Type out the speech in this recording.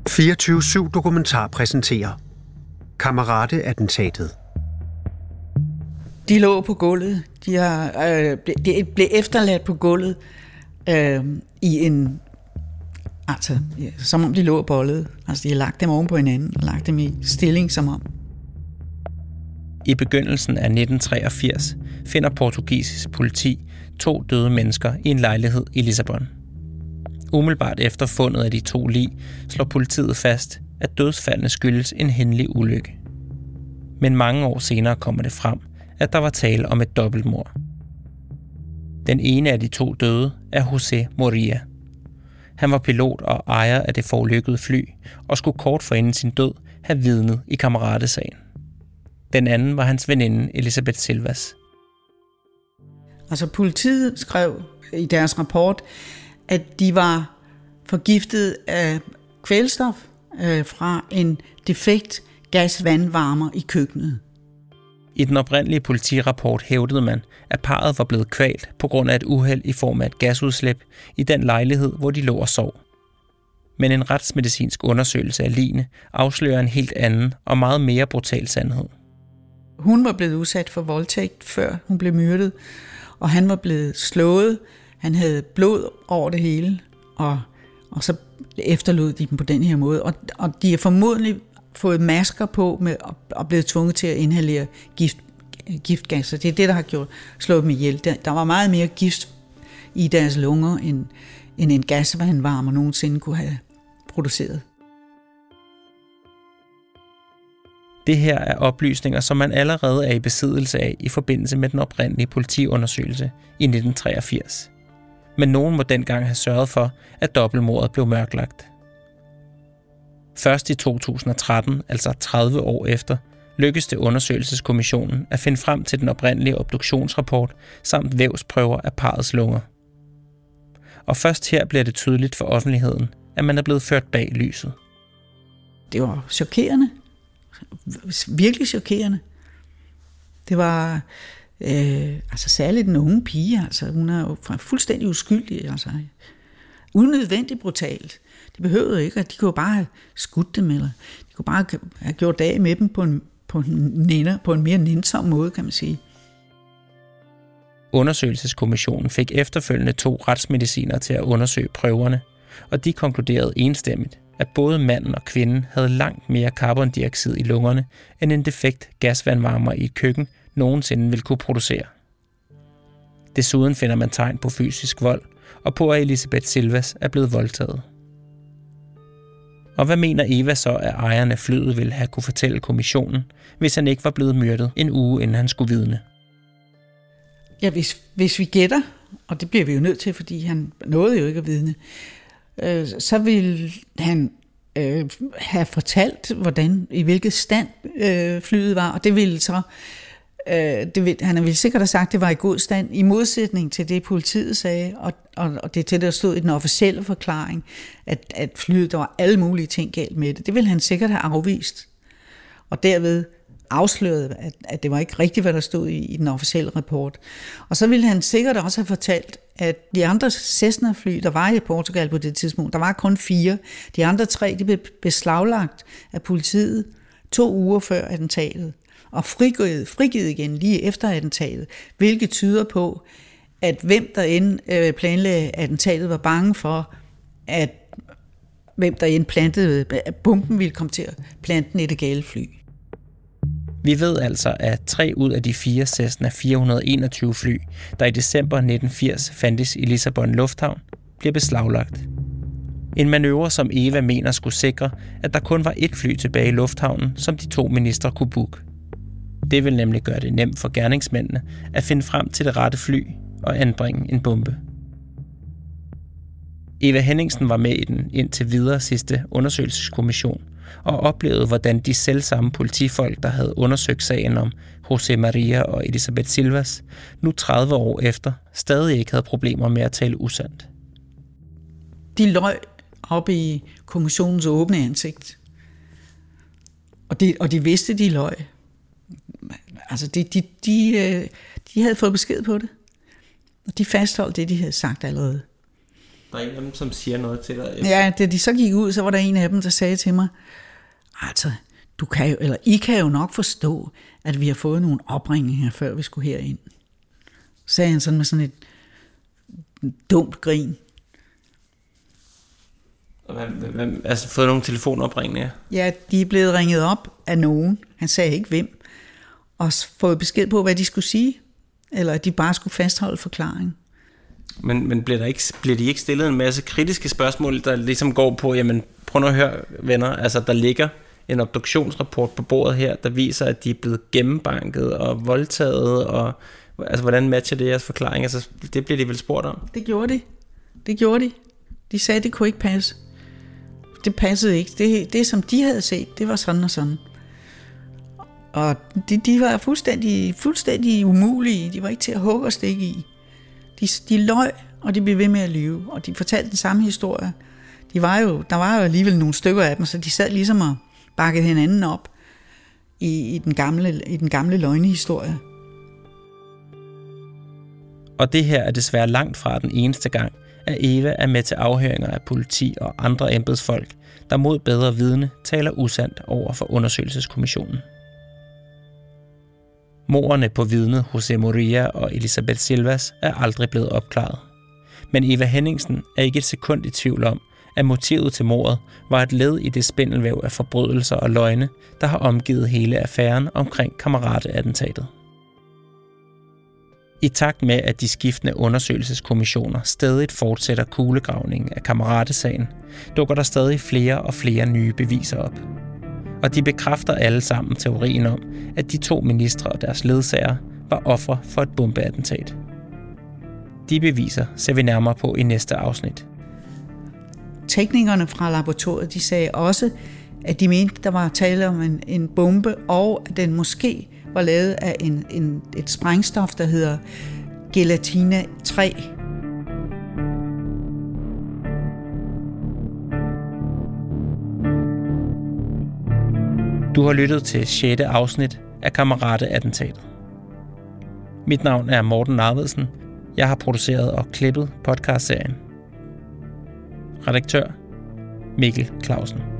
24/7 Dokumentar præsenterer Kammeraterattentatet. De lå på gulvet. De blev efterladt på gulvet i en... Altså, som om de lå og bollede. Altså, de har lagt dem oven på hinanden og lagt dem i stilling som om. I begyndelsen af 1983 finder portugisisk politi 2 døde mennesker i en lejlighed i Lissabon. Umiddelbart efter fundet af de 2 lig slår politiet fast, at dødsfaldene skyldes en hændelig ulykke. Men mange år senere kommer det frem, at der var tale om et dobbeltmord. Den ene af de 2 døde er José Moria. Han var pilot og ejer af det forulykkede fly, og skulle kort forinden sin død have vidnet i kammeratsagen. Den anden var hans veninde Elisabeth Silvas. Altså politiet skrev i deres rapport, at de var forgiftet af kvælstof fra en defekt gasvandvarmer i køkkenet. I den oprindelige politirapport hævdede man, at parret var blevet kvalt på grund af et uheld i form af et gasudslip i den lejlighed, hvor de lå og sov. Men en retsmedicinsk undersøgelse af ligene afslører en helt anden og meget mere brutal sandhed. Hun var blevet udsat for voldtægt, før hun blev myrdet, og han var blevet slået. Han havde blod over det hele, og så efterlod de dem på den her måde. Og de har formodentlig fået masker på med og blevet tvunget til at inhalere giftgasser. Det er det, der har slået dem ihjel. Der var meget mere gift i deres lunger, end en gasvandvarmer nogensinde kunne have produceret. Det her er oplysninger, som man allerede er i besiddelse af i forbindelse med den oprindelige politiundersøgelse i 1983. Men nogen må dengang have sørget for, at dobbeltmordet blev mørklagt. Først i 2013, altså 30 år efter, lykkedes det undersøgelseskommissionen at finde frem til den oprindelige obduktionsrapport samt vævsprøver af parrets lunger. Og først her bliver det tydeligt for offentligheden, at man er blevet ført bag lyset. Det var chokerende. Virkelig chokerende. Det var særligt den unge pige, altså hun er jo fuldstændig uskyldig, altså unødvendigt brutalt. De behøvede ikke, at de kunne bare have skudt dem, eller de kunne bare have gjort af med dem på en mere nænsom måde, kan man sige. Undersøgelseskommissionen fik efterfølgende 2 retsmedicinere til at undersøge prøverne, og de konkluderede enstemmigt, at både manden og kvinden havde langt mere carbondioxid i lungerne, end en defekt gasvandvarmer i et køkken nogensinde ville kunne producere. Desuden finder man tegn på fysisk vold, og på at Elisabeth Silvas er blevet voldtaget. Og hvad mener Eva så, at ejeren af flyet ville have kunne fortælle kommissionen, hvis han ikke var blevet myrdet en uge, inden han skulle vidne? Ja, hvis vi gætter, og det bliver vi jo nødt til, fordi han nåede jo ikke at vidne, så vil han have fortalt, i hvilket stand flyet var, og det ville så han ville sikkert have sagt, at det var i god stand, i modsætning til det, politiet sagde, og det til, der stod i den officielle forklaring, at flyet, der var alle mulige ting galt med det. Det ville han sikkert have afvist, og derved afsløret, at det var ikke rigtigt, hvad der stod i den officielle rapport. Og så ville han sikkert også have fortalt, at de andre Cessna-fly, der var i Portugal på det tidspunkt, der var kun 4. De andre 3, de blev beslaglagt af politiet 2 uger før attentatet, og frigivet igen lige efter attentatet, hvilket tyder på, at hvem der end planlagde attentatet var bange for, at hvem der end plantede bomben ville komme til at plante den i det gale fly. Vi ved altså, at 3 ud af de 4 Cessna 421 fly, der i december 1980 fandtes i Lissabon Lufthavn, bliver beslaglagt. En manøvre, som Eva mener skulle sikre, at der kun var 1 fly tilbage i lufthavnen, som de 2 ministre kunne booke. Det vil nemlig gøre det nemt for gerningsmændene at finde frem til det rette fly og anbringe en bombe. Eva Henningsen var med i den indtil videre sidste undersøgelseskommission og oplevede, hvordan de selvsamme politifolk, der havde undersøgt sagen om José Maria og Elisabeth Silvas, nu 30 år efter stadig ikke havde problemer med at tale usandt. De løj op i kommissionens åbne ansigt. Og de vidste, de løj. Altså, de havde fået besked på det. Og de fastholdt det, de havde sagt allerede. Der er en af dem, som siger noget til dig. Ja, da de så gik ud, så var der en af dem, der sagde til mig, altså, I kan jo nok forstå, at vi har fået nogle opringninger, før vi skulle herind. Sagde han sådan med sådan et dumt grin. Altså fået nogle telefonopringninger? Ja, de er blevet ringet op af nogen. Han sagde ikke hvem. Og fået besked på, hvad de skulle sige. Eller at de bare skulle fastholde forklaringen. Men bliver de ikke stillet en masse kritiske spørgsmål, der ligesom går på, jamen prøv nu at høre, venner, altså der ligger en obduktionsrapport på bordet her, der viser, at de er blevet gennembanket og voldtaget, og altså hvordan matcher det jeres forklaring? Altså det bliver de vel spurgt om? Det gjorde de. De sagde, at det kunne ikke passe. Det passede ikke. Det som de havde set, det var sådan og sådan. Og de var fuldstændig umulige. De var ikke til at hugge og stikke i. De løg, og de blev ved med at lyve. Og de fortalte den samme historie. Der var jo alligevel nogle stykker af dem, så de sad ligesom og bakkede hinanden op i den gamle løgnehistorie. Og det her er desværre langt fra den eneste gang, at Eva er med til afhøringer af politi og andre embedsfolk, der mod bedre vidne taler usandt over for undersøgelseskommissionen. Mordene på vidnet José Moria og Elisabeth Silvas er aldrig blevet opklaret. Men Eva Henningsen er ikke et sekund i tvivl om, at motivet til mordet var et led i det spindelvæv af forbrydelser og løgne, der har omgivet hele affæren omkring Kammeraterattentatet. I takt med, at de skiftende undersøgelseskommissioner stadig fortsætter kuglegravningen af Kammeratsagen, dukker der stadig flere og flere nye beviser op. Og de bekræfter alle sammen teorien om, at de 2 ministre og deres ledsager var ofre for et bombeattentat. De beviser ser vi nærmere på i næste afsnit. Teknikerne fra laboratoriet, de sagde også, at de mente, der var tale om en bombe, og at den måske var lavet af et sprængstof, der hedder gelatina 3. Du har lyttet til 6. afsnit af Kammeraterattentatet. Mit navn er Morten Arvedsen. Jeg har produceret og klippet podcastserien. Redaktør Mikkel Clausen.